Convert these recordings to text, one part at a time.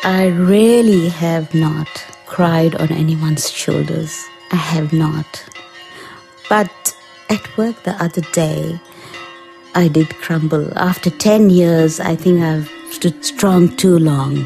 I really have not cried on anyone's shoulders. I have not. But at work the other day, I did crumble. After 10 years, I think I've stood strong too long.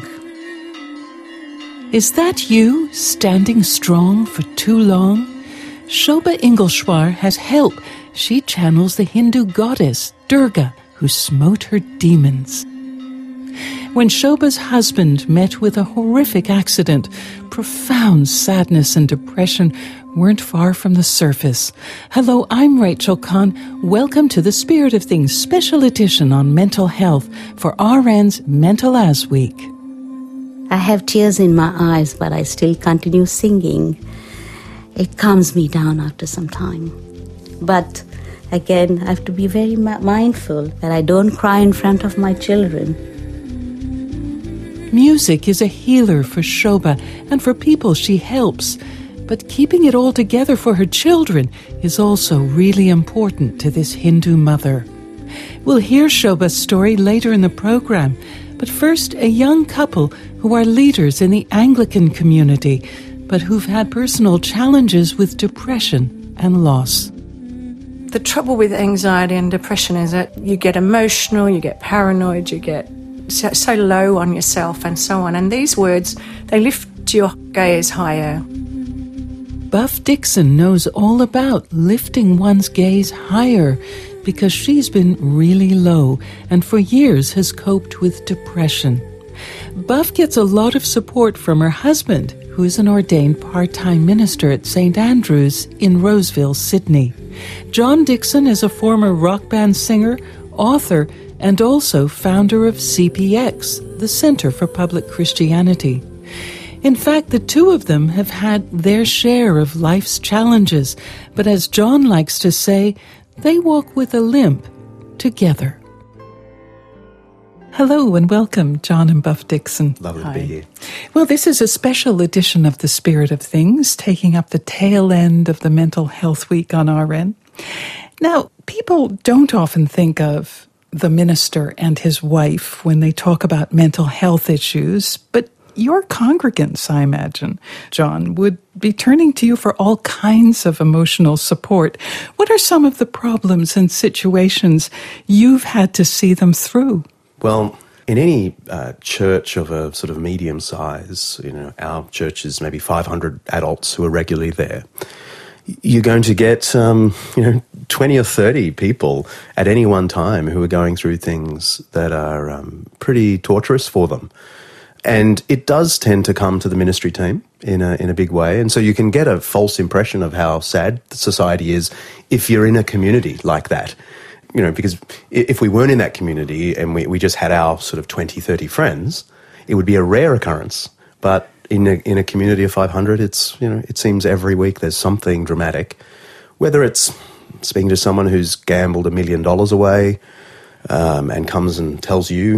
Is that you, standing strong for too long? Shobha Ingleshwar has help. She channels the Hindu goddess, Durga, who smote her demons. When Shobha's husband met with a horrific accident, profound sadness and depression weren't far from the surface. Hello, I'm Rachel Kahn. Welcome to the Spirit of Things special edition on mental health for RN's Mental As Week. I have tears in my eyes, but I still continue singing. It calms me down after some time. But again, I have to be very mindful that I don't cry in front of my children. Music is a healer for Shobha and for people she helps. But keeping it all together for her children is also really important to this Hindu mother. We'll hear Shobha's story later in the program. But first, a young couple who are leaders in the Anglican community, but who've had personal challenges with depression and loss. The trouble with anxiety and depression is that you get emotional, you get paranoid, you get so low on yourself and so on. And these words, they lift your gaze higher. Buff Dixon knows all about lifting one's gaze higher because she's been really low and for years has coped with depression. Buff gets a lot of support from her husband, who is an ordained part-time minister at St. Andrews in Roseville, Sydney. John Dixon is a former rock band singer, author, and also founder of CPX, the Center for Public Christianity. In fact, the two of them have had their share of life's challenges, but as John likes to say, they walk with a limp together. Hello and welcome, John and Buff Dixon. Lovely to be here. Well, this is a special edition of The Spirit of Things, taking up the tail end of the Mental Health Week on RN. Now, people don't often think of the minister and his wife when they talk about mental health issues, but your congregants, I imagine, John, would be turning to you for all kinds of emotional support. What are some of the problems and situations you've had to see them through? Well, in any church of a sort of medium size, our church is maybe 500 adults who are regularly there. You're going to get, 20 or 30 people at any one time who are going through things that are pretty torturous for them. And it does tend to come to the ministry team in a big way. And so you can get a false impression of how sad society is if you're in a community like that. Because if we weren't in that community and we just had our sort of 20, 30 friends, it would be a rare occurrence. But in a community of 500, it seems every week there's something dramatic, whether it's speaking to someone who's gambled $1 million away, and comes and tells you,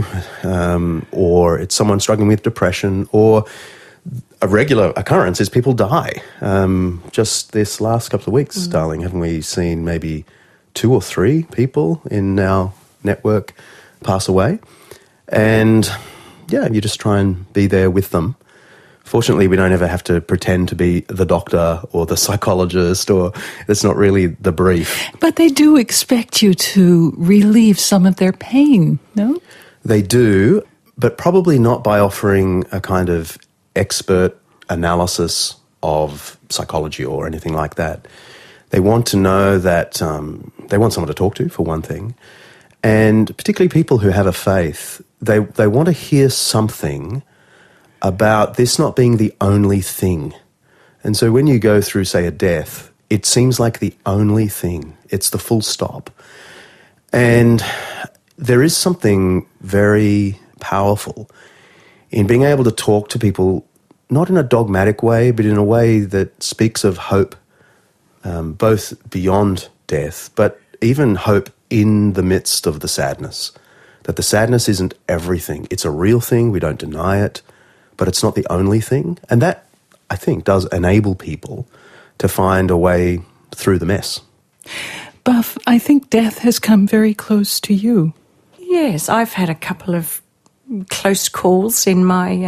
or it's someone struggling with depression, or a regular occurrence is people die. Just this last couple of weeks, darling, haven't we seen maybe 2 or 3 people in our network pass away? And yeah, you just try and be there with them. Fortunately, we don't ever have to pretend to be the doctor or the psychologist, or it's not really the brief. But they do expect you to relieve some of their pain, no? They do, but probably not by offering a kind of expert analysis of psychology or anything like that. They want to know that they want someone to talk to, for one thing, and particularly people who have a faith, they want to hear something about this not being the only thing. And so when you go through, say, a death, it seems like the only thing. It's the full stop. And there is something very powerful in being able to talk to people, not in a dogmatic way, but in a way that speaks of hope, both beyond death, but even hope in the midst of the sadness. That the sadness isn't everything. It's a real thing. We don't deny it. But it's not the only thing. And that, I think, does enable people to find a way through the mess. Buff, I think death has come very close to you. Yes, I've had a couple of close calls in my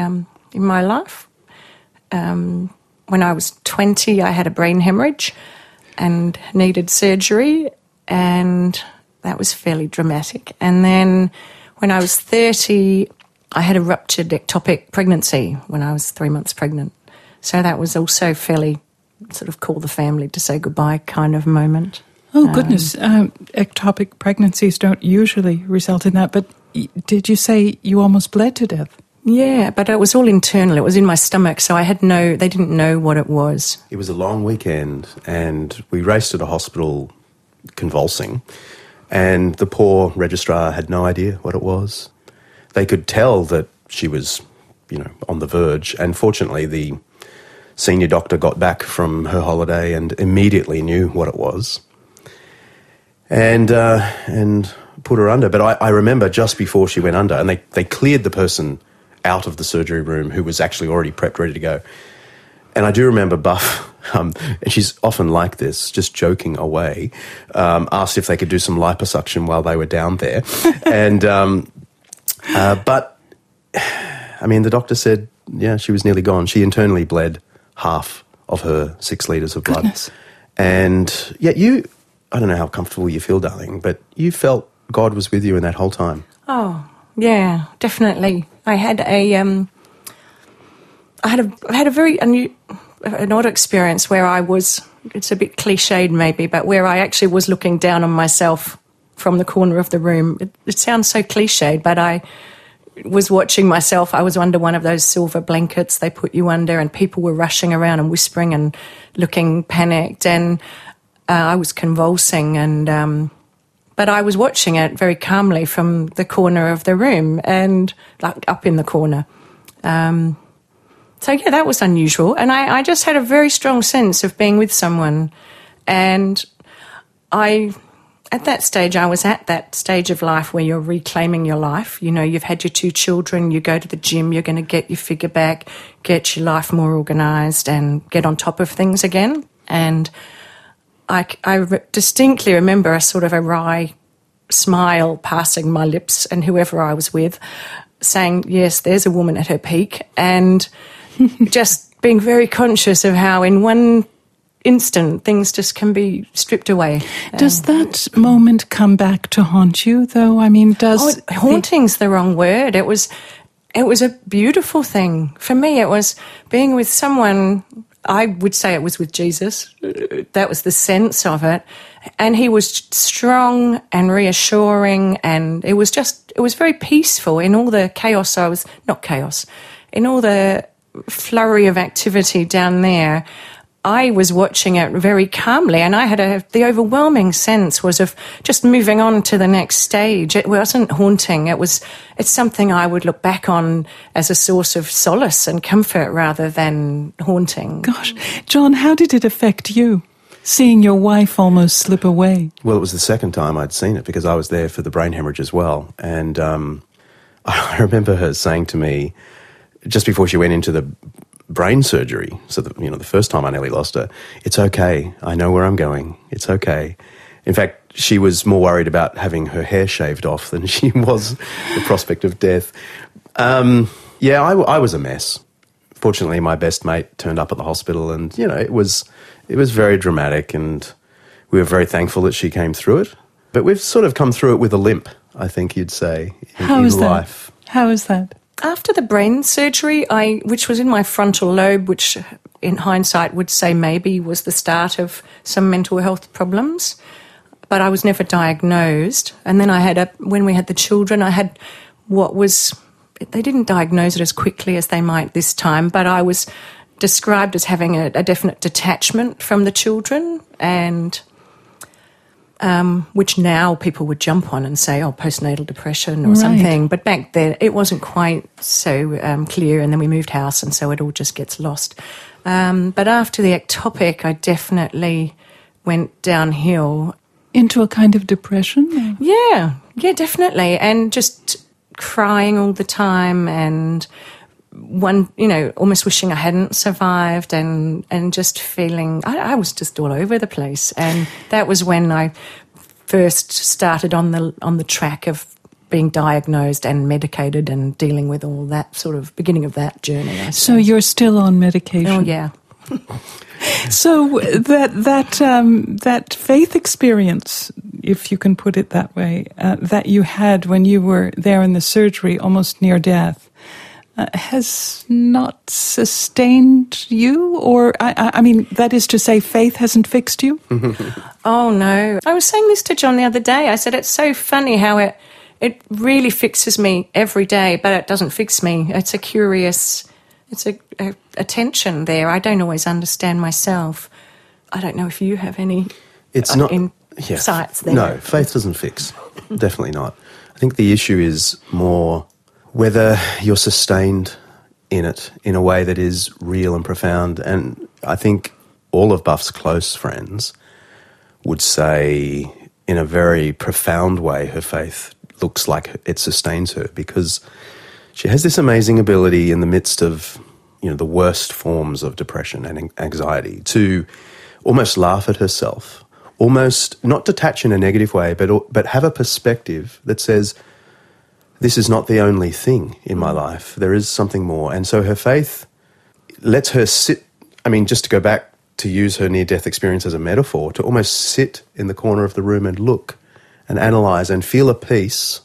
in my life. When I was 20, I had a brain hemorrhage and needed surgery, and that was fairly dramatic. And then when I was 30, I had a ruptured ectopic pregnancy when I was 3 months pregnant. So that was also fairly sort of call the family to say goodbye kind of moment. Oh, goodness. Ectopic pregnancies don't usually result in that, but did you say you almost bled to death? Yeah, but it was all internal. It was in my stomach, so they didn't know what it was. It was a long weekend, and we raced to the hospital convulsing, and the poor registrar had no idea what it was. They could tell that she was, on the verge, and fortunately the senior doctor got back from her holiday and immediately knew what it was, and put her under. But I remember just before she went under, and they cleared the person out of the surgery room who was actually already prepped, ready to go. And I do remember Buff, and she's often like this, just joking away, asked if they could do some liposuction while they were down there. And but, I mean, the doctor said, yeah, she was nearly gone. She internally bled half of her 6 litres of blood. Goodness. And yet I don't know how comfortable you feel, darling, but you felt God was with you in that whole time. Oh, yeah, definitely. I had an odd experience where I was, it's a bit cliched maybe, but where I actually was looking down on myself from the corner of the room. It sounds so cliched, but I was watching myself. I was under one of those silver blankets they put you under, and people were rushing around and whispering and looking panicked, and I was convulsing, and but I was watching it very calmly from the corner of the room and like up in the corner. So, yeah, that was unusual. And I just had a very strong sense of being with someone. And at that stage, I was at that stage of life where you're reclaiming your life. You've had your 2 children, you go to the gym, you're going to get your figure back, get your life more organised and get on top of things again. And I distinctly remember a sort of a wry smile passing my lips, and whoever I was with saying, yes, there's a woman at her peak, and just being very conscious of how in one instant things just can be stripped away. Does that moment come back to haunt you, though? I mean, haunting's the wrong word. It was a beautiful thing. For me, it was being with someone. I would say it was with Jesus. That was the sense of it. And he was strong and reassuring, and it was very peaceful in all the chaos. In all the flurry of activity down there. I was watching it very calmly, and I had the overwhelming sense was of just moving on to the next stage. It wasn't haunting. It's something I would look back on as a source of solace and comfort rather than haunting. Gosh, John, how did it affect you, seeing your wife almost slip away? Well, it was the second time I'd seen it because I was there for the brain hemorrhage as well. And I remember her saying to me, just before she went into the brain surgery, so that, the first time I nearly lost her, it's okay, I know where I'm going, it's okay. In fact, she was more worried about having her hair shaved off than she was the prospect of death. I was a mess. Fortunately, my best mate turned up at the hospital, and it was very dramatic, and we were very thankful that she came through it. But we've sort of come through it with a limp, I think you'd say, in life. How is that? After the brain surgery, which was in my frontal lobe, which in hindsight would say maybe was the start of some mental health problems, but I was never diagnosed. And then when we had the children, I had they didn't diagnose it as quickly as they might this time, but I was described as having a definite detachment from the children, and which now people would jump on and say, postnatal depression or something. But back then it wasn't quite so clear, and then we moved house, and so it all just gets lost. But after the ectopic, I definitely went downhill. Into a kind of depression? Yeah, definitely. And just crying all the time, and almost wishing I hadn't survived, and just feeling I was just all over the place. And that was when I first started on the track of being diagnosed and medicated and dealing with all that sort of beginning of that journey. So you're still on medication? Oh, yeah. So that faith experience, if you can put it that way, that you had when you were there in the surgery, almost near death, has not sustained you? Or, I mean, that is to say, faith hasn't fixed you? Oh, no. I was saying this to John the other day. I said, it's so funny how it really fixes me every day, but it doesn't fix me. It's a curious... It's a tension there. I don't always understand myself. I don't know if you have any insights there. No, faith doesn't fix. Definitely not. I think the issue is more whether you're sustained in it in a way that is real and profound. And I think all of Buff's close friends would say in a very profound way her faith looks like it sustains her, because she has this amazing ability in the midst of, the worst forms of depression and anxiety to almost laugh at herself, almost not detach in a negative way, but have a perspective that says, this is not the only thing in my life. There is something more. And so her faith lets her sit, just to go back to use her near-death experience as a metaphor, to almost sit in the corner of the room and look and analyse and feel a peace,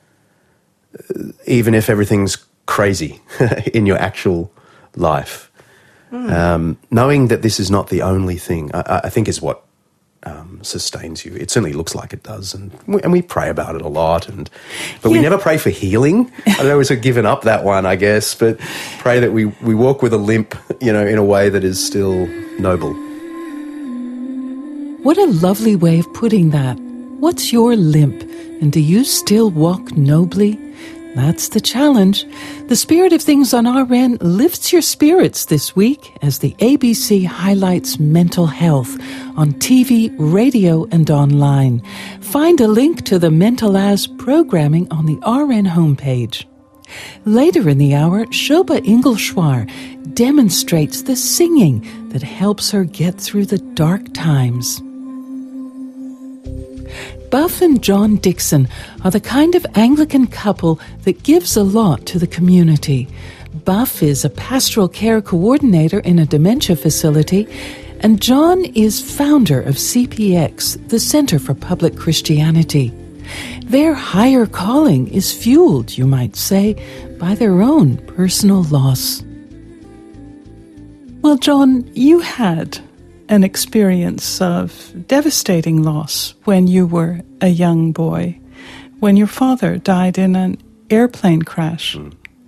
even if everything's crazy in your actual life. Knowing that this is not the only thing, I think is what sustains you. It certainly looks like it does, and we pray about it a lot, but we never pray for healing. I know we've given up that one, I guess, but pray that we walk with a limp, in a way that is still noble. What a lovely way of putting that. What's your limp, and do you still walk nobly? That's the challenge. The Spirit of Things on RN lifts your spirits this week as the ABC highlights mental health on TV, radio, and online. Find a link to the Mental As programming on the RN homepage. Later in the hour, Shoba Ingelschwar demonstrates the singing that helps her get through the dark times. Buff and John Dixon are the kind of Anglican couple that gives a lot to the community. Buff is a pastoral care coordinator in a dementia facility, and John is founder of CPX, the Center for Public Christianity. Their higher calling is fueled, you might say, by their own personal loss. Well, John, you had an experience of devastating loss when you were a young boy, when your father died in an airplane crash.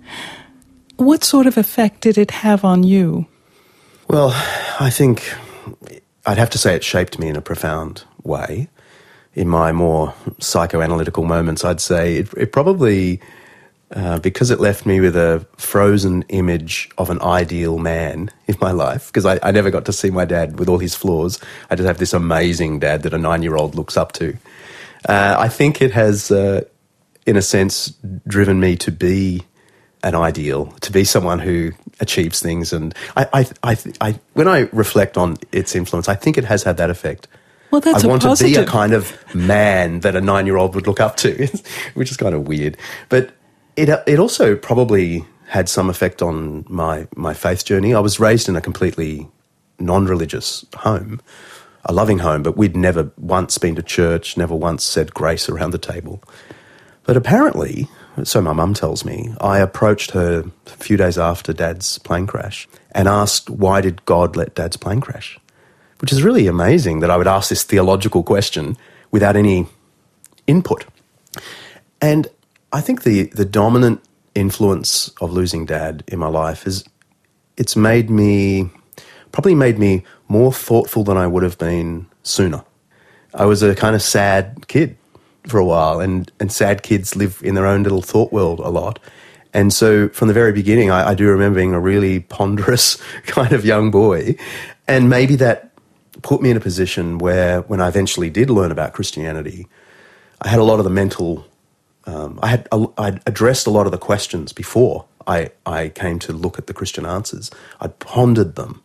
What sort of effect did it have on you? Well, I think I'd have to say it shaped me in a profound way. In my more psychoanalytical moments, I'd say it probably, because it left me with a frozen image of an ideal man in my life, because I never got to see my dad with all his flaws. I just have this amazing dad that a 9-year-old looks up to. I think it has, in a sense, driven me to be an ideal, to be someone who achieves things. And I when I reflect on its influence, I think it has had that effect. Well, that's I want to be a kind of man that a 9-year-old would look up to, which is kind of weird. But it also probably had some effect on my faith journey. I was raised in a completely non-religious home, a loving home, but we'd never once been to church, never once said grace around the table. But apparently, so my mum tells me, I approached her a few days after Dad's plane crash and asked, why did God let Dad's plane crash? Which is really amazing that I would ask this theological question without any input. And I think the dominant influence of losing Dad in my life is it's probably made me more thoughtful than I would have been sooner. I was a kind of sad kid for a while, and sad kids live in their own little thought world a lot. And so from the very beginning, I do remember being a really ponderous kind of young boy, and maybe that put me in a position where when I eventually did learn about Christianity, I had a lot of the mental... I'd addressed a lot of the questions before I came to look at the Christian answers. I'd pondered them.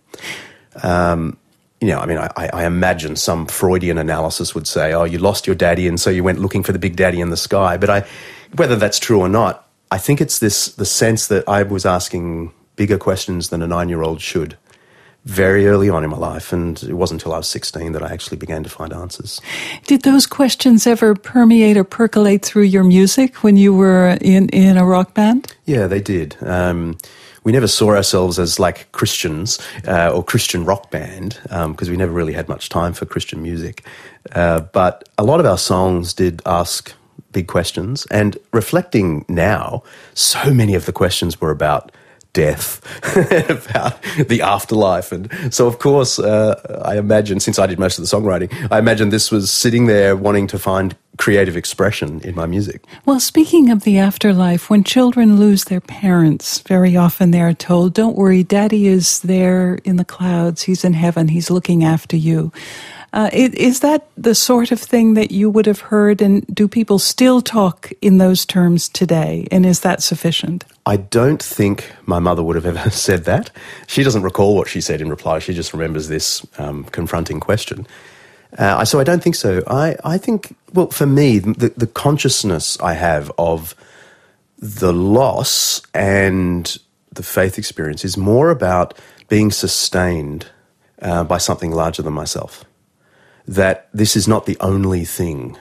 I imagine some Freudian analysis would say, oh, you lost your daddy and so you went looking for the big daddy in the sky. But whether that's true or not, I think it's the sense that I was asking bigger questions than a 9-year-old should very early on in my life, and it wasn't until I was 16 that I actually began to find answers. Did those questions ever permeate or percolate through your music when you were in a rock band? Yeah, they did. We never saw ourselves as like Christians or Christian rock band because we never really had much time for Christian music. But a lot of our songs did ask big questions, and reflecting now, so many of the questions were about death, about the afterlife. And so, of course, I imagine, since I did most of the songwriting, I imagine this was sitting there wanting to find creative expression in my music. Well, speaking of the afterlife, when children lose their parents, very often they are told, don't worry, Daddy is there in the clouds, he's in heaven, he's looking after you. Is that the sort of thing that you would have heard, and do people still talk in those terms today, and is that sufficient? I don't think my mother would have ever said that. She doesn't recall what she said in reply. She just remembers this confronting question. So I don't think so. I think, well, for me, the consciousness I have of the loss and the faith experience is more about being sustained by something larger than myself. That this is not the only thing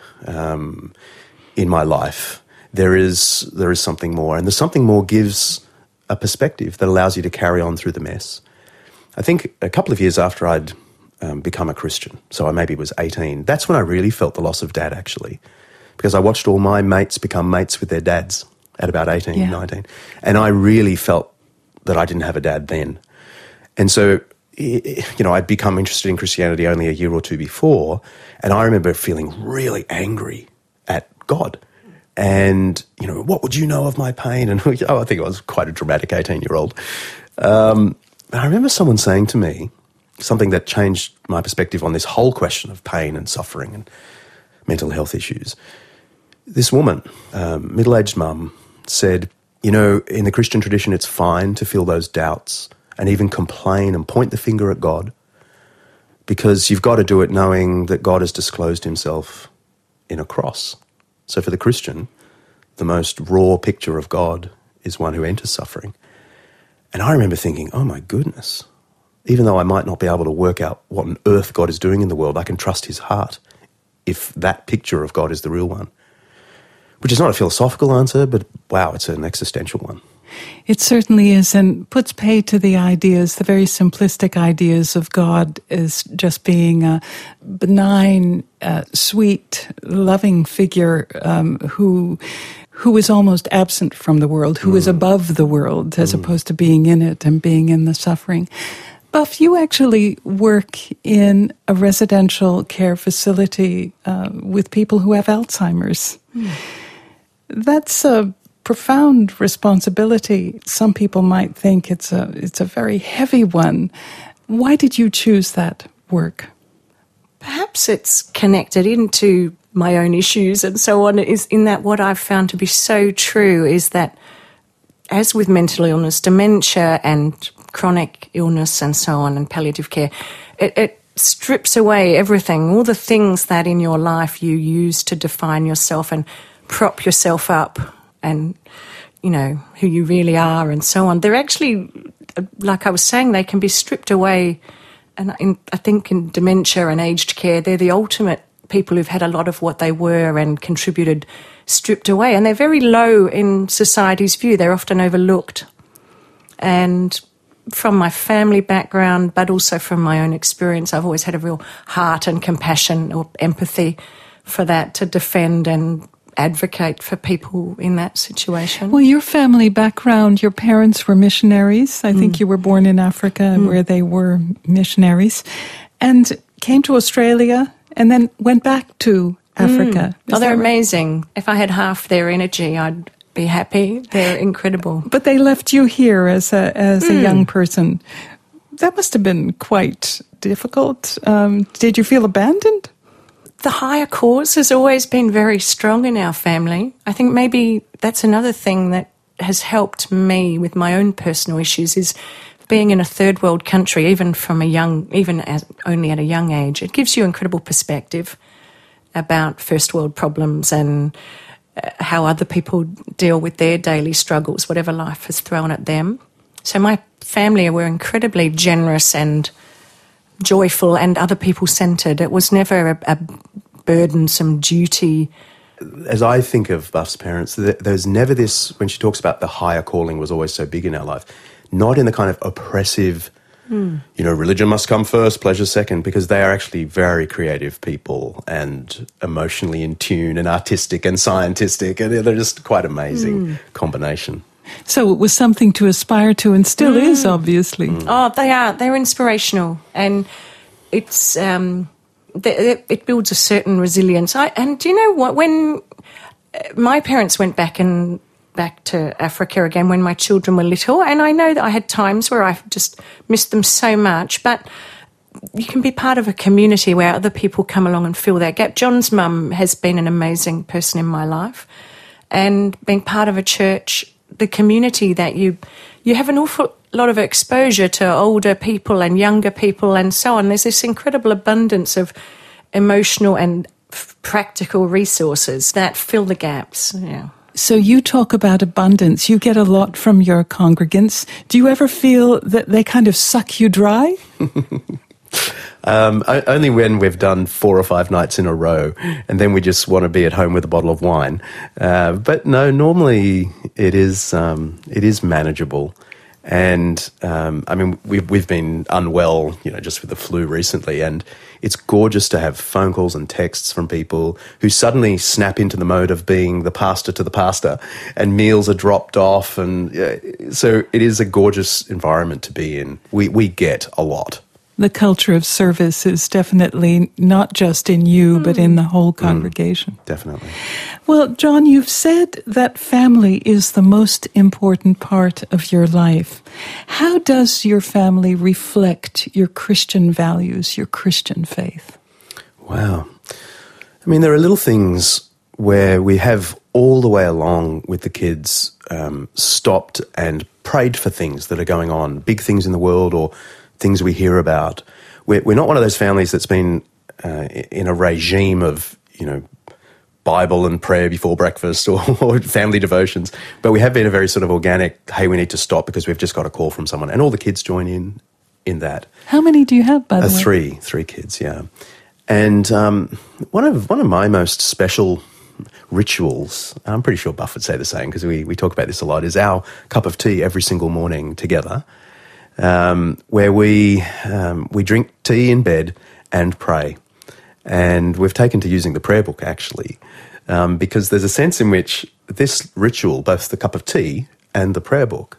in my life. There is something more, and the something more gives a perspective that allows you to carry on through the mess. I think a couple of years after I'd become a Christian, so I maybe was 18, that's when I really felt the loss of Dad, actually, because I watched all my mates become mates with their dads at about 18, 19, and I really felt that I didn't have a dad then. And so, I'd become interested in Christianity only a year or two before, and I remember feeling really angry at God. And, what would you know of my pain? And I think I was quite a dramatic 18-year-old. I remember someone saying to me something that changed my perspective on this whole question of pain and suffering and mental health issues. This woman, middle-aged mum, said, in the Christian tradition, it's fine to feel those doubts and even complain and point the finger at God, because you've got to do it knowing that God has disclosed himself in a cross. So for the Christian, the most raw picture of God is one who enters suffering. And I remember thinking, oh my goodness, even though I might not be able to work out what on earth God is doing in the world, I can trust his heart if that picture of God is the real one. Which is not a philosophical answer, but wow, it's an existential one. It certainly is, and puts pay to the ideas, the very simplistic ideas of God as just being a benign, sweet, loving figure who is almost absent from the world, who is above the world, as opposed to being in it and being in the suffering. Buff, you actually work in a residential care facility with people who have Alzheimer's. That's a profound responsibility. Some people might think it's a very heavy one. Why did you choose that work? Perhaps it's connected into my own issues and so on, is in that what I've found to be so true is that, as with mental illness, dementia and chronic illness and so on, and palliative care, it strips away everything, all the things that in your life you use to define yourself and prop yourself up and, who you really are and so on. They're actually, like I was saying, they can be stripped away. And I think in dementia and aged care, they're the ultimate people who've had a lot of what they were and contributed stripped away. And they're very low in society's view. They're often overlooked. And from my family background, but also from my own experience, I've always had a real heart and compassion or empathy for that, to defend and advocate for people in that situation. Well, your family background, your parents were missionaries. I think you were born in Africa where they were missionaries, and came to Australia and then went back to Africa. Oh, they're amazing. If I had half their energy, I'd be happy. They're incredible. But they left you here as a young person. That must have been quite difficult. Did you feel abandoned? The higher cause has always been very strong in our family. I think maybe that's another thing that has helped me with my own personal issues, is being in a third world country, even only at a young age. It gives you incredible perspective about first world problems and how other people deal with their daily struggles, whatever life has thrown at them. So my family were incredibly generous and joyful and other people-centred. It was never a burdensome duty. As I think of Buff's parents, there's never this, when she talks about the higher calling was always so big in our life, not in the kind of oppressive, religion must come first, pleasure second, because they are actually very creative people and emotionally in tune and artistic and scientistic, and they're just quite amazing combination. So it was something to aspire to and still is, obviously. Oh, they are. They're inspirational, and it's it builds a certain resilience. And do you know what? When my parents went back to Africa again when my children were little, and I know that I had times where I just missed them so much, but you can be part of a community where other people come along and fill that gap. John's mum has been an amazing person in my life, and being part of a church, the community that you have an awful lot of exposure to older people and younger people and so on. There's this incredible abundance of emotional and practical resources that fill the gaps. Yeah. So you talk about abundance. You get a lot from your congregants. Do you ever feel that they kind of suck you dry? Only when we've done 4 or 5 nights in a row, and then we just want to be at home with a bottle of wine. But no, normally it is manageable. And we've been unwell, just with the flu recently, and it's gorgeous to have phone calls and texts from people who suddenly snap into the mode of being the pastor to the pastor, and meals are dropped off, and so it is a gorgeous environment to be in. We get a lot. The culture of service is definitely not just in you, but in the whole congregation. Definitely. Well, John, you've said that family is the most important part of your life. How does your family reflect your Christian values, your Christian faith? Wow. There are little things where we have all the way along with the kids stopped and prayed for things that are going on, big things in the world or things we hear about. We're not one of those families that's been in a regime of, Bible and prayer before breakfast or family devotions, but we have been a very sort of organic, hey, we need to stop because we've just got a call from someone, and all the kids join in that. How many do you have, by the way? Three kids, yeah. And one of my most special rituals, I'm pretty sure Buff would say the same because we talk about this a lot, is our cup of tea every single morning together. Where we drink tea in bed and pray. And we've taken to using the prayer book, actually, because there's a sense in which this ritual, both the cup of tea and the prayer book,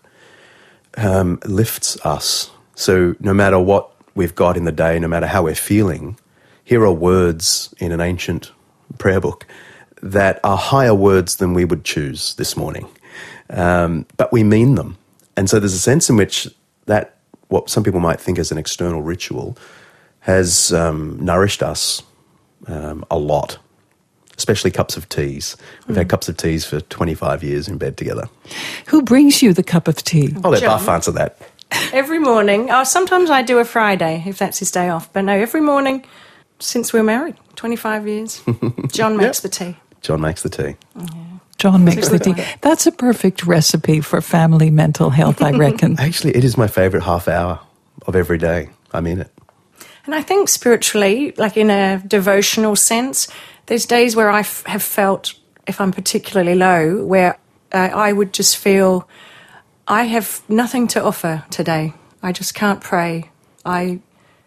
lifts us. So no matter what we've got in the day, no matter how we're feeling, here are words in an ancient prayer book that are higher words than we would choose this morning. But we mean them. And so there's a sense in which that, what some people might think as an external ritual, has nourished us a lot, especially cups of teas. We've had cups of teas for 25 years in bed together. Who brings you the cup of tea? I'll let Buff answer that. Every morning. Sometimes I do a Friday, if that's his day off. But no, every morning since we were married, 25 years, John makes the tea. John makes the tea. Yeah. John makes the tea. That's a perfect recipe for family mental health, I reckon. Actually, it is my favourite half hour of every day. I mean it. And I think spiritually, like in a devotional sense, there's days where I have felt, if I'm particularly low, where I would just feel I have nothing to offer today. I just can't pray. I've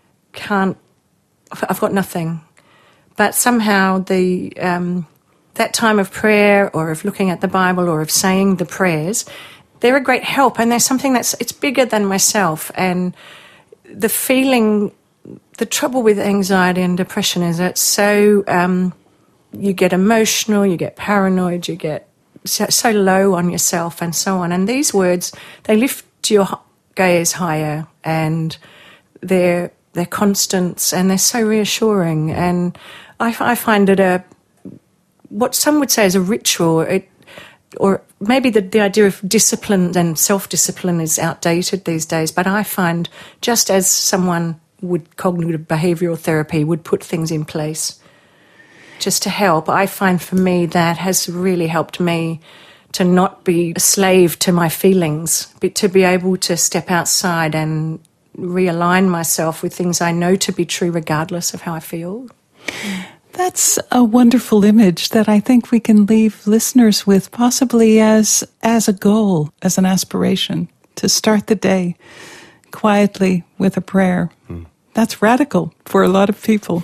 got nothing. But somehow that time of prayer or of looking at the Bible or of saying the prayers, they're a great help, and they're something it's bigger than myself. And the feeling, the trouble with anxiety and depression is it's so, you get emotional, you get paranoid, you get so low on yourself and so on. And these words, they lift your gaze higher, and they're constants, and they're so reassuring. And I find it what some would say is a ritual, or maybe the idea of discipline and self-discipline is outdated these days, but I find just as someone would, cognitive behavioural therapy would put things in place. just to help. I find for me that has really helped me to not be a slave to my feelings, but to be able to step outside and realign myself with things I know to be true regardless of how I feel. That's a wonderful image that I think we can leave listeners with, possibly as a goal, as an aspiration, to start the day quietly with a prayer. That's radical for a lot of people.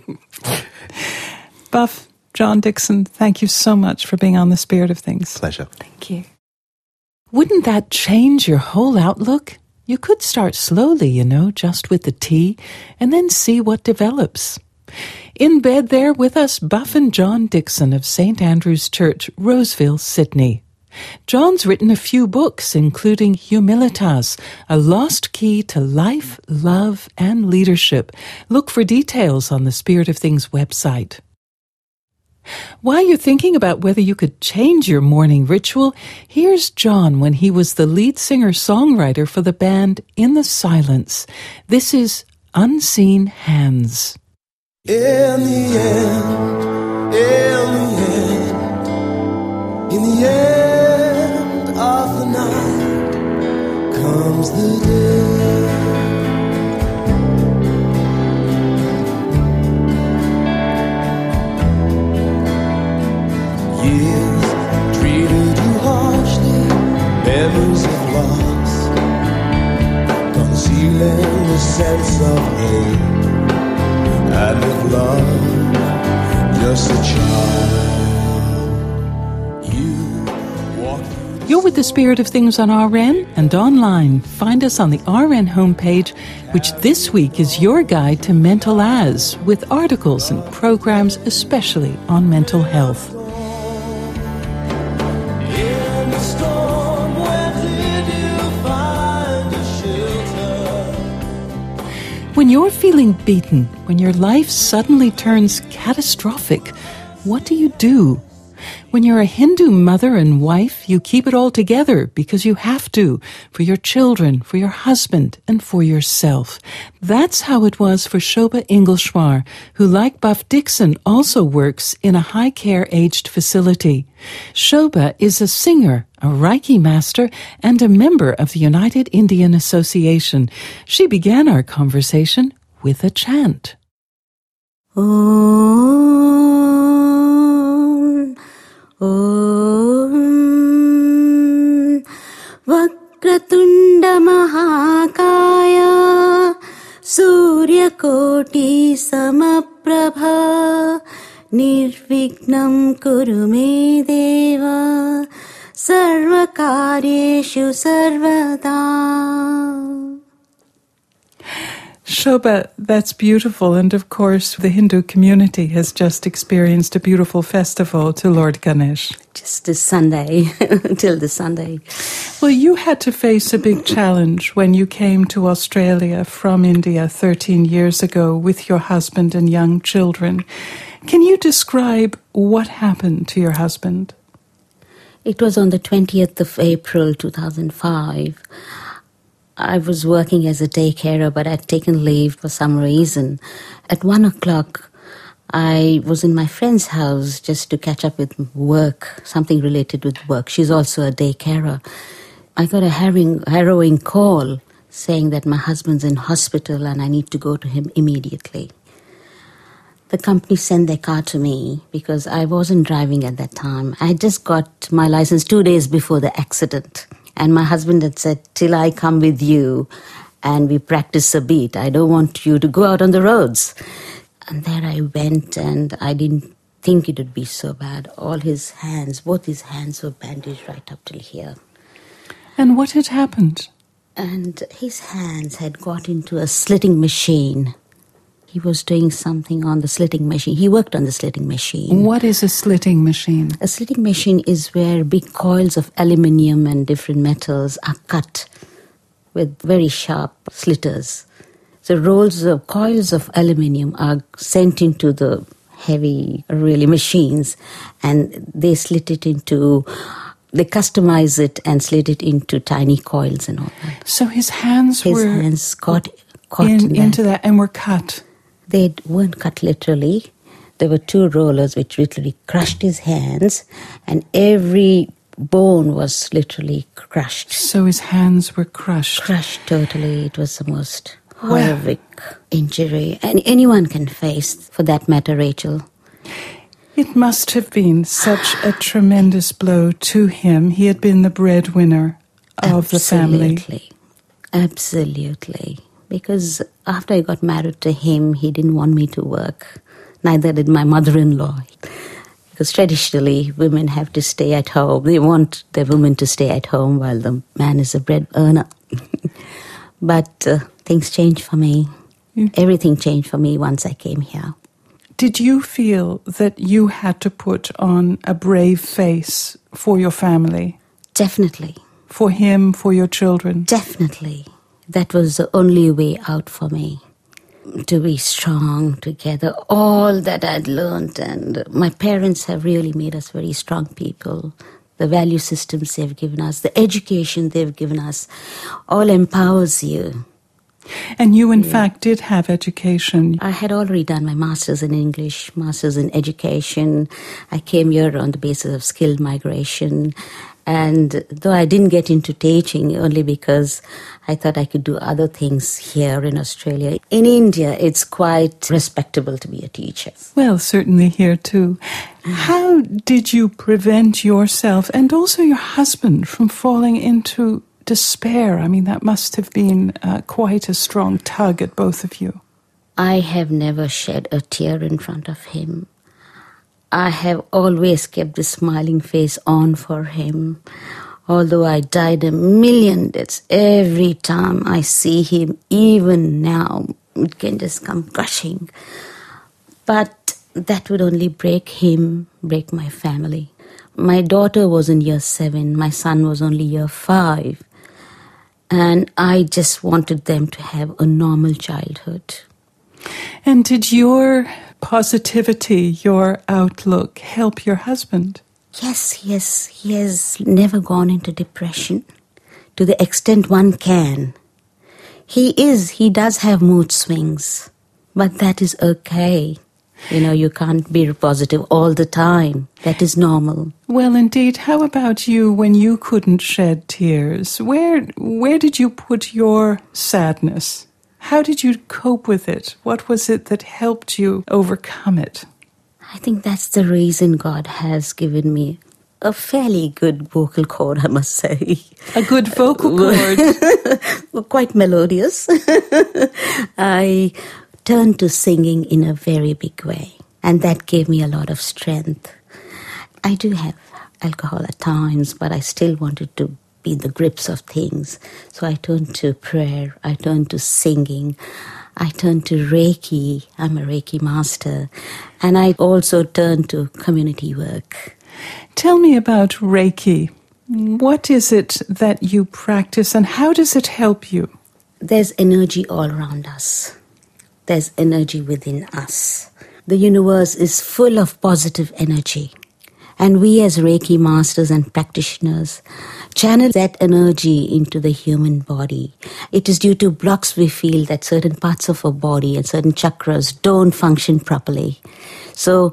Buff, John Dickson, thank you so much for being on The Spirit of Things. Pleasure. Thank you. Wouldn't that change your whole outlook? You could start slowly, just with the tea, and then see what develops. In bed there with us, Buff and John Dickson of St. Andrew's Church, Roseville, Sydney. John's written a few books, including Humilitas, a lost key to life, love, and leadership. Look for details on the Spirit of Things website. While you're thinking about whether you could change your morning ritual, here's John when he was the lead singer-songwriter for the band In the Silence. This is Unseen Hands. In the end of the night comes the day. Years treated you harshly, memories of loss, concealing the sense of hate and of love, just a child. You're with the Spirit of Things on RN and online. Find us on the RN homepage, which this week is your guide to mental as, with articles and programs especially on mental health. When you're feeling beaten, when your life suddenly turns catastrophic, what do? When you're a Hindu mother and wife, you keep it all together because you have to, for your children, for your husband, and for yourself. That's how it was for Shobha Ingleshwar, who, like Buff Dickson, also works in a high-care aged facility. Shobha is a singer, a Reiki master, and a member of the United Indian Association. She began our conversation with a chant. Om Vakratunda Mahakaya Suryakoti Samaprabha Nirvignam Kuru Me Deva Sarvakaryeshu Sarvada. Shobha, that's beautiful. And of course, the Hindu community has just experienced a beautiful festival to Lord Ganesh. Just this Sunday, till this Sunday. Well, you had to face a big challenge when you came to Australia from India 13 years ago with your husband and young children. Can you describe what happened to your husband? It was on the 20th of April 2005. I was working as a day carer, but I'd taken leave for some reason. At 1 o'clock, I was in my friend's house just to catch up with work, something related with work. She's also a day carer. I got a harrowing call saying that my husband's in hospital and I need to go to him immediately. The company sent their car to me because I wasn't driving at that time. I just got my license 2 days before the accident. And my husband had said, till I come with you and we practice a bit, I don't want you to go out on the roads. And there I went, and I didn't think it would be so bad. All his hands, both his hands were bandaged right up till here. And what had happened? And his hands had got into a slitting machine. He was doing something on the slitting machine. He worked on the slitting machine. What is a slitting machine? A slitting machine is where big coils of aluminium and different metals are cut with very sharp slitters. So coils of aluminium are sent into the heavy, really machines, and they they customize it and slit it into tiny coils and all that. So his hands got caught into that and were cut. They weren't cut literally. there were 2 rollers which literally crushed his hands, and every bone was literally crushed. So his hands were crushed. Crushed totally. It was the most horrific injury. And anyone can face, for that matter, Rachel. It must have been such a tremendous blow to him. He had been the breadwinner of the family. Absolutely. Because after I got married to him, he didn't want me to work. Neither did my mother-in-law. Because traditionally, women have to stay at home. They want their women to stay at home while the man is a bread earner. But things changed for me. Everything changed for me once I came here. Did you feel that you had to put on a brave face for your family? Definitely. For him, for your children? Definitely. That was the only way out for me. To be strong together, all that I'd learned. And my parents have really made us very strong people. The value systems they've given us, the education they've given us, all empowers you. And you, in fact, did have education. I had already done my master's in English, master's in education. I came here on the basis of skilled migration. And though I didn't get into teaching only because I thought I could do other things here in Australia. In India, it's quite respectable to be a teacher. Well, certainly here too. How did you prevent yourself and also your husband from falling into despair? I mean, that must have been quite a strong tug at both of you. I have never shed a tear in front of him. I have always kept the smiling face on for him. Although I died a million deaths every time I see him, even now, it can just come gushing. But that would only break him, break my family. My daughter was in year 7, my son was only year 5. And I just wanted them to have a normal childhood. And did your positivity, your outlook, help your husband? Yes, he has never gone into depression to the extent one can. He does have mood swings, but that is okay. You know, you can't be positive all the time. That is normal. Well, indeed. How about you when you couldn't shed tears? Where did you put your sadness? How did you cope with it? What was it that helped you overcome it? I think that's the reason God has given me a fairly good vocal cord, I must say. A good vocal cord? Quite melodious. I turned to singing in a very big way, and that gave me a lot of strength. I do have alcohol at times, but I still wanted to be in the grips of things. So I turned to prayer, I turned to singing, I turned to Reiki. I'm a Reiki master. And I also turned to community work. Tell me about Reiki. What is it that you practice and how does it help you? There's energy all around us. There's energy within us. The universe is full of positive energy. And we as Reiki masters and practitioners channel that energy into the human body. It is due to blocks we feel that certain parts of our body and certain chakras don't function properly. So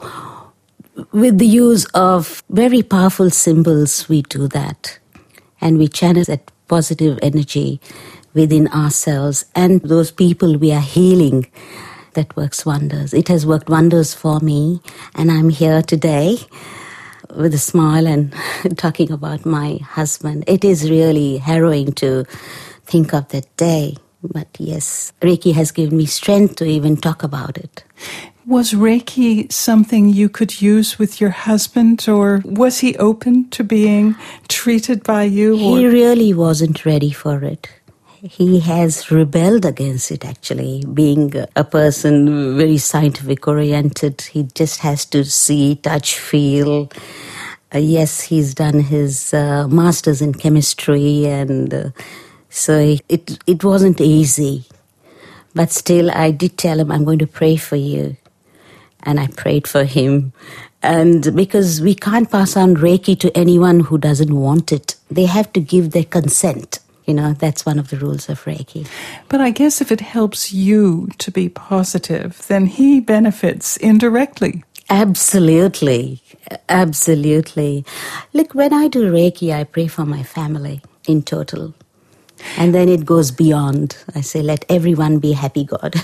with the use of very powerful symbols, we do that. And we channel that positive energy within ourselves and those people we are healing. That works wonders. It has worked wonders for me, and I'm here today with a smile and talking about my husband. It is really harrowing to think of that day. But yes, Reiki has given me strength to even talk about it. Was Reiki something you could use with your husband, or was he open to being treated by you? He really wasn't ready for it. He has rebelled against it, actually. Being a person very scientific oriented, he just has to see, touch, feel. Yes, he's done his master's in chemistry, and so it wasn't easy. But still, I did tell him, I'm going to pray for you. And I prayed for him. And because we can't pass on Reiki to anyone who doesn't want it, they have to give their consent. You know, that's one of the rules of Reiki. But I guess if it helps you to be positive, then he benefits indirectly. Absolutely. Absolutely. Look, when I do Reiki, I pray for my family in total. And then it goes beyond. I say, let everyone be happy, God.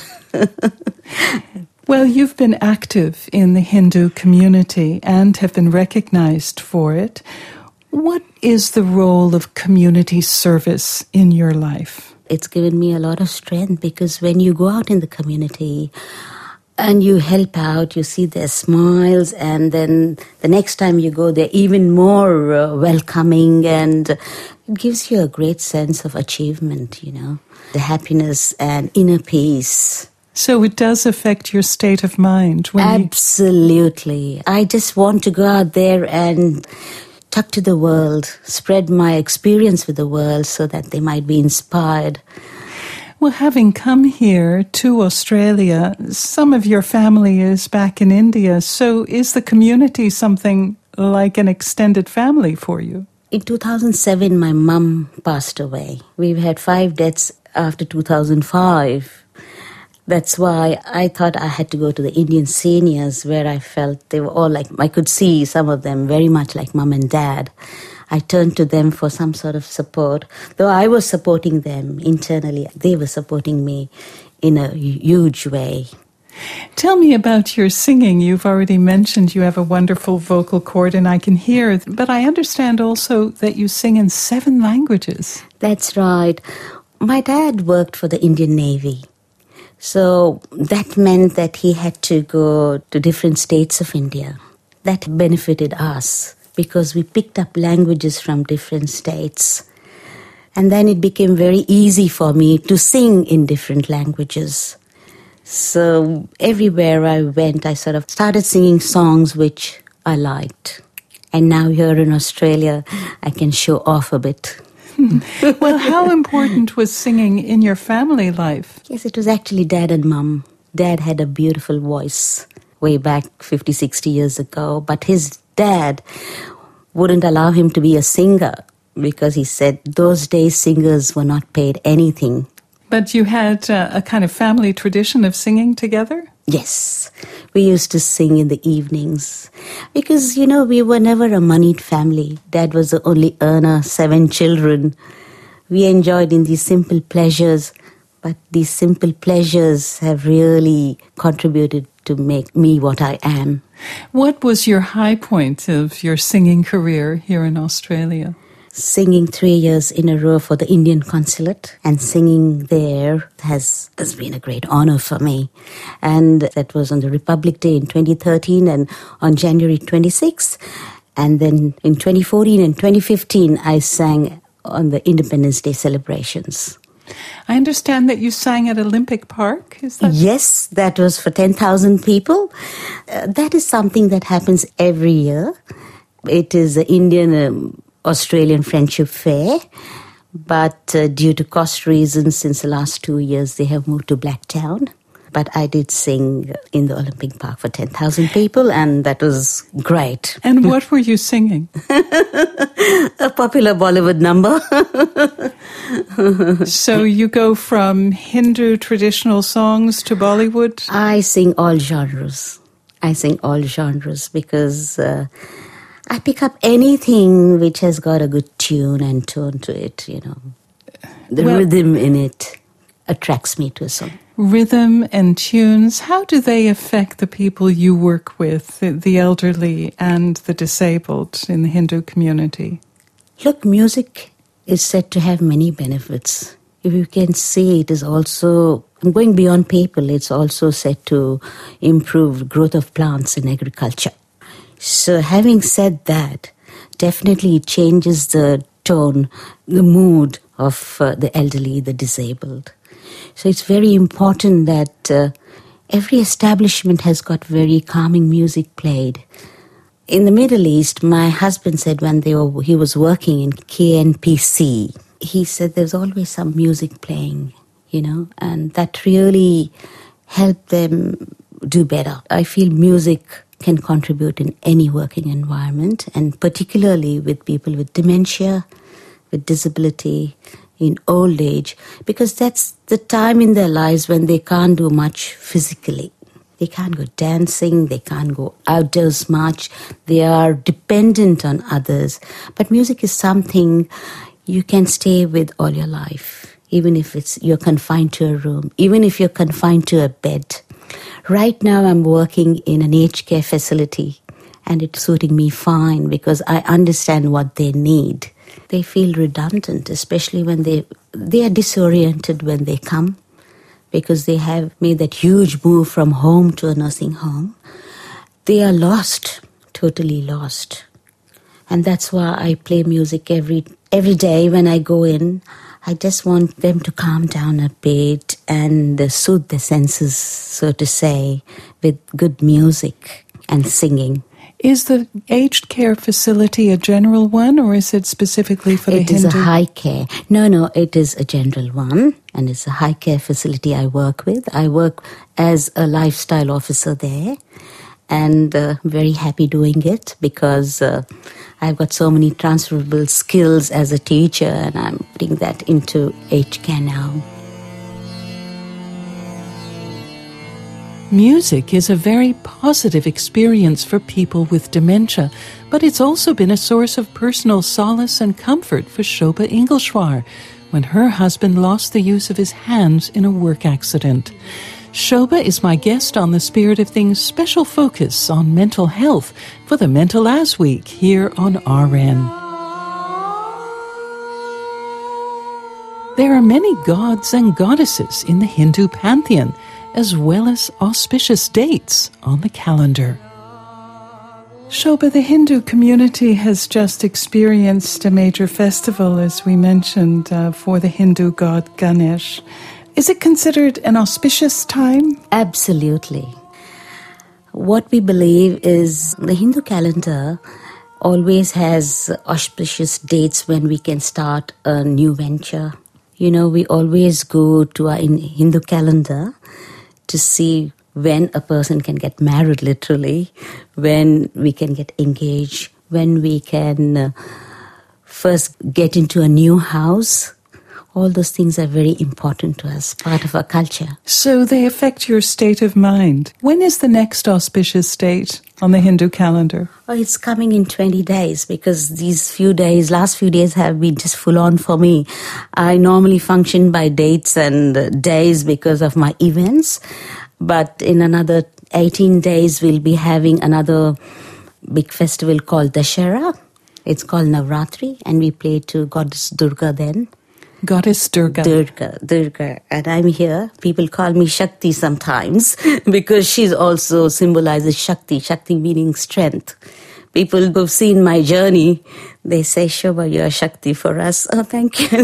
Well, you've been active in the Hindu community and have been recognized for it. What is the role of community service in your life? It's given me a lot of strength, because when you go out in the community and you help out, you see their smiles, and then the next time you go, they're even more welcoming, and it gives you a great sense of achievement, you know, the happiness and inner peace. So it does affect your state of mind when Absolutely. I just want to go out there and talk to the world, spread my experience with the world so that they might be inspired. Well, having come here to Australia, some of your family is back in India. So is the community something like an extended family for you? In 2007, my mum passed away. We've had 5 deaths after 2005. That's why I thought I had to go to the Indian seniors, where I felt they were all like, I could see some of them very much like mum and dad. I turned to them for some sort of support. Though I was supporting them internally, they were supporting me in a huge way. Tell me about your singing. You've already mentioned you have a wonderful vocal cord, and I can hear, but I understand also that you sing in 7 languages. That's right. My dad worked for the Indian Navy. So that meant that he had to go to different states of India. That benefited us because we picked up languages from different states. And then it became very easy for me to sing in different languages. So everywhere I went, I sort of started singing songs which I liked. And now here in Australia, I can show off a bit. Well, how important was singing in your family life? Yes, it was actually Dad and Mum. Dad had a beautiful voice way back 50, 60 years ago, but his dad wouldn't allow him to be a singer because he said those days singers were not paid anything. But you had a kind of family tradition of singing together? Yes, we used to sing in the evenings because, you know, we were never a moneyed family. Dad was the only earner, 7 children. We enjoyed in these simple pleasures, but these simple pleasures have really contributed to make me what I am. What was your high point of your singing career here in Australia? Singing 3 years in a row for the Indian consulate, and singing there has been a great honor for me. And that was on the Republic Day in 2013 and on January 26th. And then in 2014 and 2015, I sang on the Independence Day celebrations. I understand that you sang at Olympic Park, is that? Yes, that was for 10,000 people. That is something that happens every year. It is the Indian Australian Friendship Fair, but due to cost reasons, since the last 2 years, they have moved to Blacktown. But I did sing in the Olympic Park for 10,000 people, and that was great. And what were you singing? A popular Bollywood number. So you go from Hindu traditional songs to Bollywood? I sing all genres. I sing all genres because I pick up anything which has got a good tune and tone to it, you know. The rhythm in it attracts me to a song. Rhythm and tunes, how do they affect the people you work with, the elderly and the disabled in the Hindu community? Look, music is said to have many benefits. If you can see, it is also, going beyond people, it's also said to improve growth of plants in agriculture. So having said that, definitely it changes the tone, the mood of the elderly, the disabled. So it's very important that every establishment has got very calming music played. In the Middle East, my husband said when he was working in KNPC, he said there's always some music playing, you know, and that really helped them do better. I feel music can contribute in any working environment, and particularly with people with dementia, with disability, in old age, because that's the time in their lives when they can't do much physically. They can't go dancing, they can't go outdoors much. They are dependent on others. But music is something you can stay with all your life, even if you're confined to a room, even if you're confined to a bed. Right now I'm working in an aged care facility, and it's suiting me fine because I understand what they need. They feel redundant, especially when they are disoriented when they come, because they have made that huge move from home to a nursing home. They are lost, totally lost. And that's why I play music every day when I go in. I just want them to calm down a bit and soothe their senses, so to say, with good music and singing. Is the aged care facility a general one, or is it specifically for the Hindu? It is a high care. No, it is a general one, and it's a high care facility I work with. I work as a lifestyle officer there, and very happy doing it because I've got so many transferable skills as a teacher, and I'm putting that into aged care now. Music is a very positive experience for people with dementia, but it's also been a source of personal solace and comfort for Shobha Ingleshwar when her husband lost the use of his hands in a work accident. Shobha is my guest on the Spirit of Things special focus on mental health for the Mental As Week here on RN. There are many gods and goddesses in the Hindu pantheon, as well as auspicious dates on the calendar. Shobha, the Hindu community has just experienced a major festival, as we mentioned, for the Hindu god Ganesh. Is it considered an auspicious time? Absolutely. What we believe is the Hindu calendar always has auspicious dates when we can start a new venture. You know, we always go to our Hindu calendar to see when a person can get married, literally, when we can get engaged, when we can first get into a new house. All those things are very important to us, part of our culture. So they affect your state of mind. When is the next auspicious date on the Hindu calendar? Oh, it's coming in 20 days because last few days have been just full on for me. I normally function by dates and days because of my events. But in another 18 days, we'll be having another big festival called Dashera. It's called Navratri, and we play to Goddess Durga then. Goddess Durga. Durga. And I'm here. People call me Shakti sometimes because she also symbolizes Shakti meaning strength. People who've seen my journey, they say, Shobha, you're Shakti for us. Oh, thank you.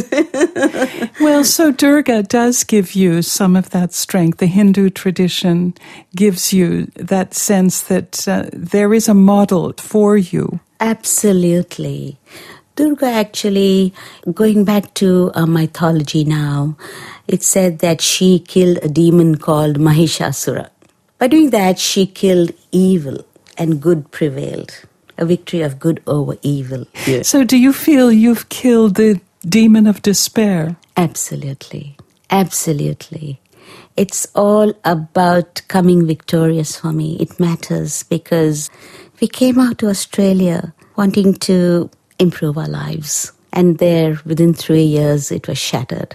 Well, so Durga does give you some of that strength. The Hindu tradition gives you that sense that there is a model for you. Absolutely. Durga actually, going back to mythology now, it said that she killed a demon called Mahishasura. By doing that, she killed evil and good prevailed. A victory of good over evil. Yeah. So do you feel you've killed the demon of despair? Absolutely. Absolutely. It's all about coming victorious for me. It matters because we came out to Australia wanting to improve our lives. And there, within 3 years, it was shattered.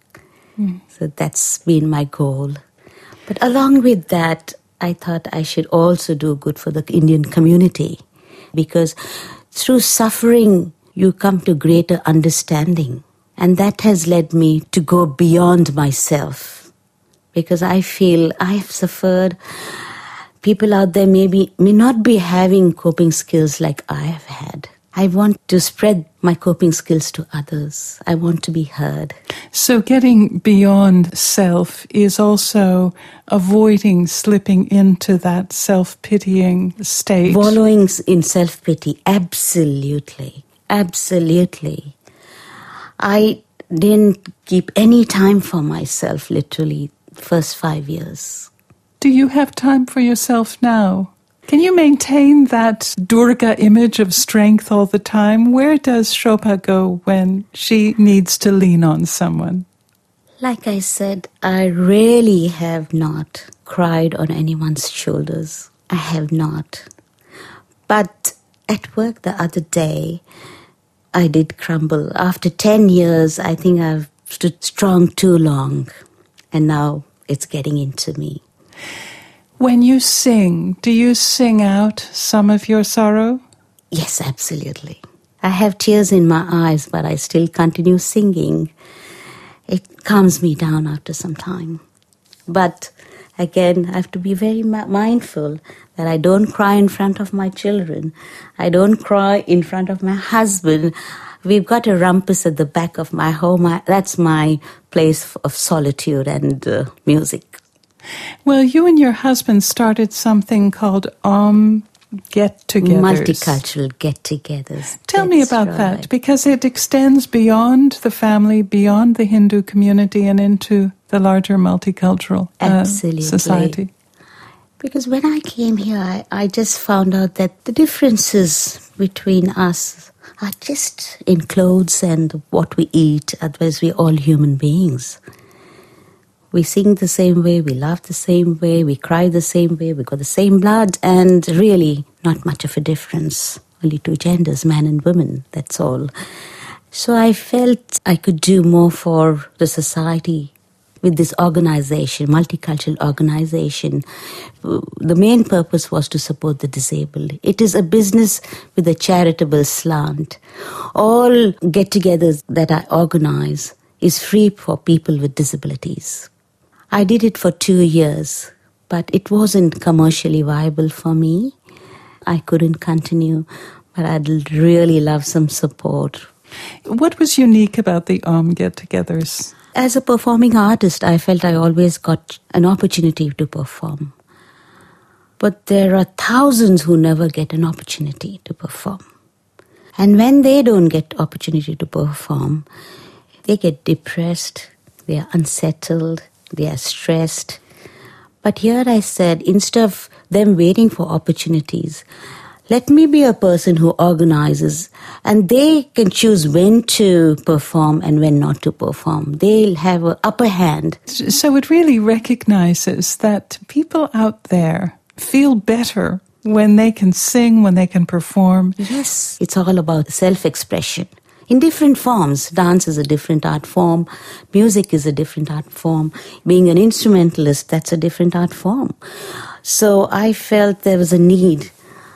So that's been my goal. But along with that, I thought I should also do good for the Indian community. Because through suffering, you come to greater understanding. And that has led me to go beyond myself. Because I feel I have suffered. People out there may not be having coping skills like I have had. I want to spread my coping skills to others. I want to be heard. So getting beyond self is also avoiding slipping into that self-pitying state. Wallowing in self-pity, absolutely. Absolutely. I didn't keep any time for myself, literally, the first 5 years. Do you have time for yourself now? Can you maintain that Durga image of strength all the time? Where does Shobha go when she needs to lean on someone? Like I said, I really have not cried on anyone's shoulders. I have not. But at work the other day, I did crumble. After 10 years, I think I've stood strong too long. And now it's getting into me. When you sing, do you sing out some of your sorrow? Yes, absolutely. I have tears in my eyes, but I still continue singing. It calms me down after some time. But again, I have to be very mindful that I don't cry in front of my children. I don't cry in front of my husband. We've got a rumpus at the back of my home. That's my place of solitude and music. Well, you and your husband started something called get-togethers. Multicultural get-togethers. Tell me about that, because it extends beyond the family, beyond the Hindu community, and into the larger multicultural society. Because when I came here, I just found out that the differences between us are just in clothes and what we eat. Otherwise, we're all human beings. We sing the same way, we laugh the same way, we cry the same way, we got the same blood, and really not much of a difference. Only two genders, man and woman, that's all. So I felt I could do more for the society with this organization, multicultural organization. The main purpose was to support the disabled. It is a business with a charitable slant. All get-togethers that I organize is free for people with disabilities. I did it for 2 years, but it wasn't commercially viable for me. I couldn't continue, but I'd really love some support. What was unique about the get-togethers? As a performing artist, I felt I always got an opportunity to perform. But there are thousands who never get an opportunity to perform. And when they don't get opportunity to perform, they get depressed, they are unsettled, they are stressed. But here I said, instead of them waiting for opportunities, let me be a person who organizes, and they can choose when to perform and when not to perform. They'll have an upper hand. So it really recognizes that people out there feel better when they can sing, when they can perform. Yes, it's all about self-expression. In different forms. Dance is a different art form. Music is a different art form. Being an instrumentalist, that's a different art form. So I felt there was a need.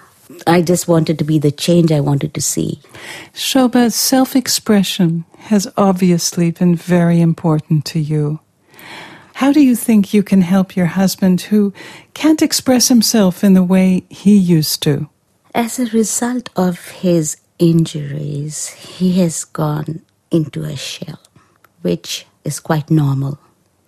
I just wanted to be the change I wanted to see. Shobha, self-expression has obviously been very important to you. How do you think you can help your husband who can't express himself in the way he used to? As a result of his injuries, he has gone into a shell, which is quite normal.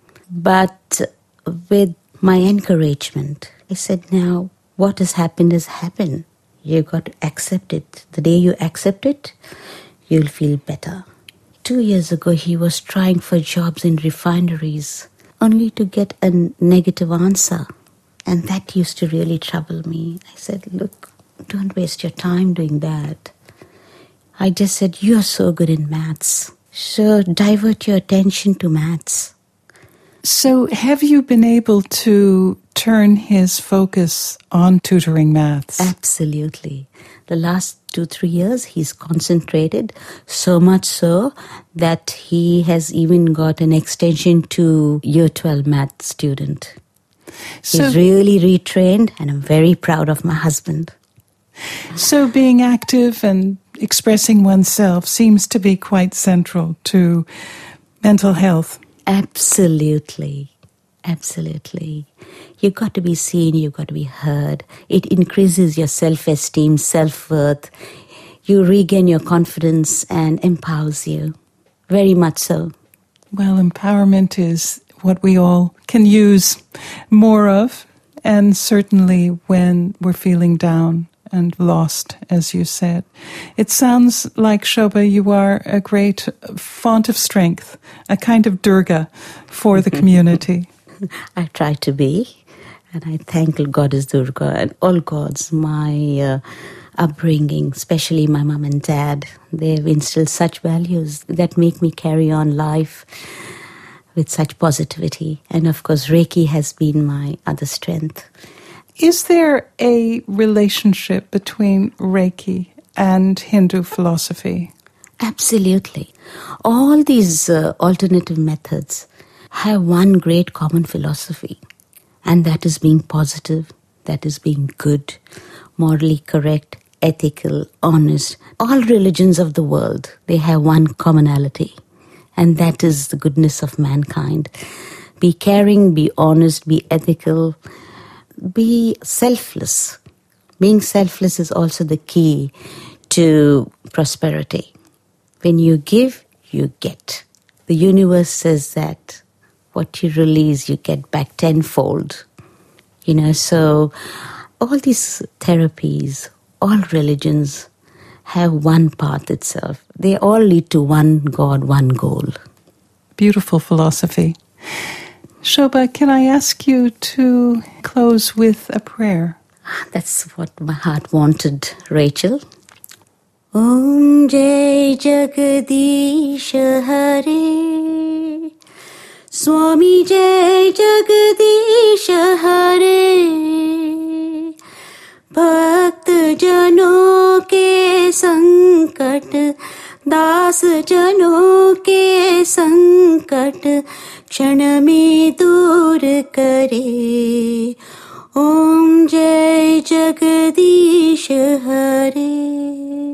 But with my encouragement, I said, now, what has happened has happened. You've got to accept it. The day you accept it, you'll feel better. 2 years ago, he was trying for jobs in refineries, only to get a negative answer. And that used to really trouble me. I said, look, don't waste your time doing that. I just said, you're so good in maths, so divert your attention to maths. So have you been able to turn his focus on tutoring maths? Absolutely. The last 2-3 years, he's concentrated so much so that he has even got an extension to Year 12 math student. He's really retrained, and I'm very proud of my husband. So being active and expressing oneself seems to be quite central to mental health. Absolutely. Absolutely. You've got to be seen, you've got to be heard. It increases your self-esteem, self-worth. You regain your confidence and empowers you. Very much so. Well, empowerment is what we all can use more of, and certainly when we're feeling down and lost, as you said. It sounds like, Shobha, you are a great font of strength, a kind of Durga for the community. I try to be, and I thank Goddess Durga and all gods. My upbringing, especially my mom and dad, they've instilled such values that make me carry on life with such positivity. And of course, Reiki has been my other strength. Is there a relationship between Reiki and Hindu philosophy? Absolutely. All these alternative methods have one great common philosophy, and that is being positive, that is being good, morally correct, ethical, honest. All religions of the world, they have one commonality, and that is the goodness of mankind. Be caring, be honest, be ethical, be selfless. Being selfless is also the key to prosperity. When you give, you get. The universe says that what you release, you get back tenfold. So all these therapies, all religions have one path itself. They all lead to one God, one goal. Beautiful philosophy. Shobha, can I ask you to close with a prayer? That's what my heart wanted, Rachel. Om Jai Jagadish Hare Swami Jai Jagadish Hare Bhakt Jano ke sankat Das Jano ke sankat Kshan mein dur kare Om Jai Jagadish Hare.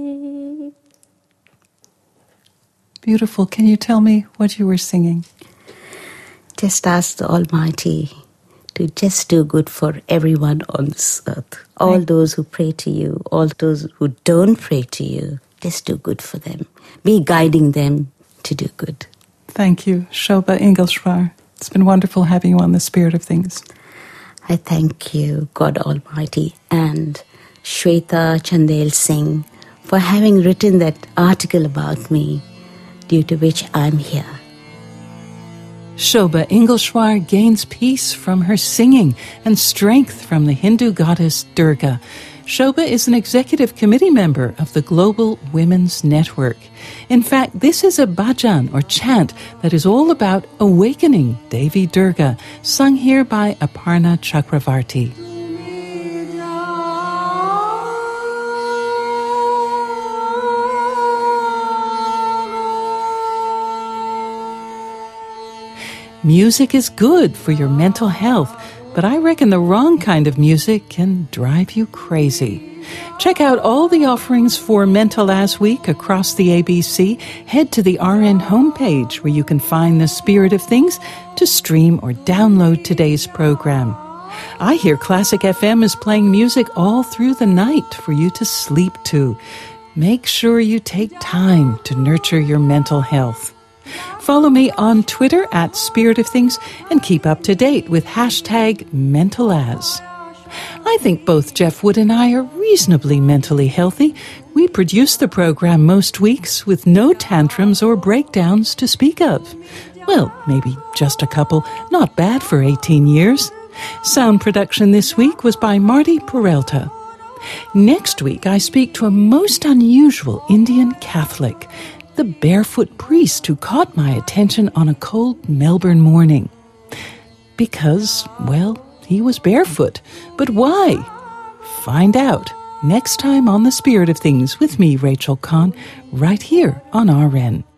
Beautiful. Can you tell me what you were singing? Just ask the Almighty to just do good for everyone on this earth. All those who pray to you, all those who don't pray to you, just do good for them. Be guiding them to do good. Thank you, Shobha Ingleshwar. It's been wonderful having you on The Spirit of Things. I thank you, God Almighty, and Shweta Chandel Singh for having written that article about me, due to which I'm here. Shobha Ingleshwar gains peace from her singing and strength from the Hindu goddess Durga. Shobha is an executive committee member of the Global Women's Network. In fact, this is a bhajan or chant that is all about awakening Devi Durga, sung here by Aparna Chakravarti. Music is good for your mental health, but I reckon the wrong kind of music can drive you crazy. Check out all the offerings for Mental As Week across the ABC. Head to the RN homepage where you can find The Spirit of Things to stream or download today's program. I hear Classic FM is playing music all through the night for you to sleep to. Make sure you take time to nurture your mental health. Follow me on Twitter at Spirit of Things and keep up to date with #MentalAs. I think both Jeff Wood and I are reasonably mentally healthy. We produce the program most weeks with no tantrums or breakdowns to speak of. Well, maybe just a couple, not bad for 18 years. Sound production this week was by Marty Peralta. Next week, I speak to a most unusual Indian Catholic, the barefoot priest who caught my attention on a cold Melbourne morning. Because, well, he was barefoot. But why? Find out next time on The Spirit of Things with me, Rachel Kahn, right here on RN.